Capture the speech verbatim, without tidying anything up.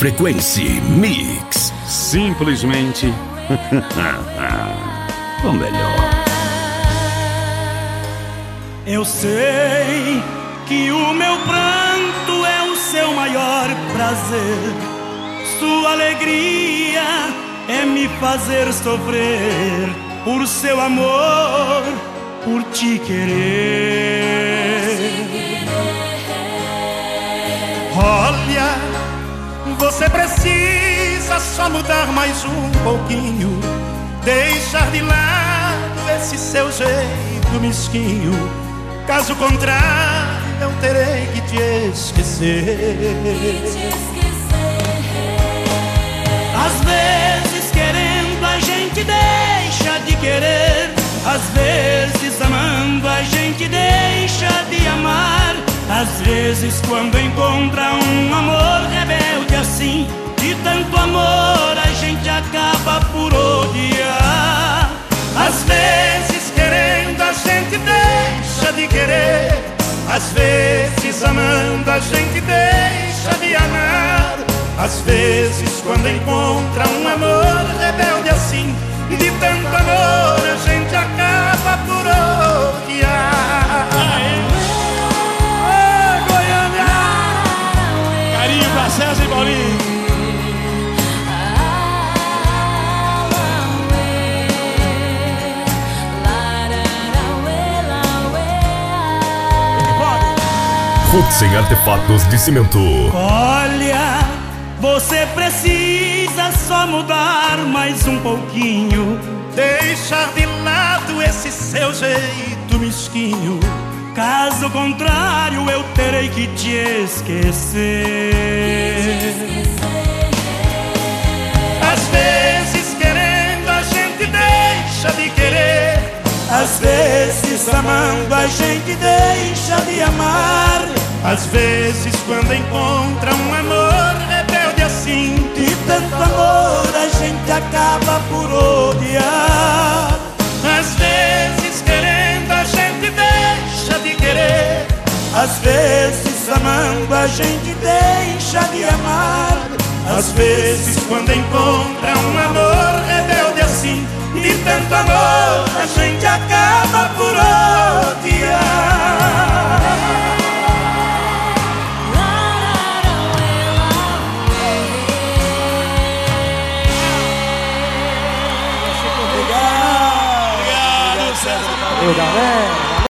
Frequency Mix. Simplesmente o melhor. Eu sei que o meu pranto é o seu maior prazer. Sua alegria é me fazer sofrer por seu amor, por te querer. Olha, você precisa só mudar mais um pouquinho, deixar de lado esse seu jeito mesquinho. Caso contrário, eu terei que te esquecer. Às vezes querendo a gente deixa de querer, às vezes amando a gente deixa de amar. Às vezes quando encontra um amor rebelde assim, de tanto amor a gente acaba por odiar. Às vezes querendo a gente deixa de querer, às vezes amando a gente deixa de amar. Às vezes quando encontra um amor rebelde assim, de tanto amor a gente acaba por odiar. Ô, Goiânia! Carinho pra César e Paulinho. Sem artefatos de cimento. Olha, você precisa só mudar mais um pouquinho, deixar de lado esse seu jeito mesquinho. Caso contrário, eu terei que te esquecer. Às vezes querendo a gente deixa de querer, às vezes amando a gente deixa de amar. Às vezes quando encontra um amor rebelde assim, de tanto amor a gente acaba por odiar. Às vezes querendo a gente deixa de querer, às vezes amando a gente deixa de amar. Às vezes quando encontra um amor rebelde assim, de tanto amor a gente acaba por odiar. Obrigado, César. Valeu, galera.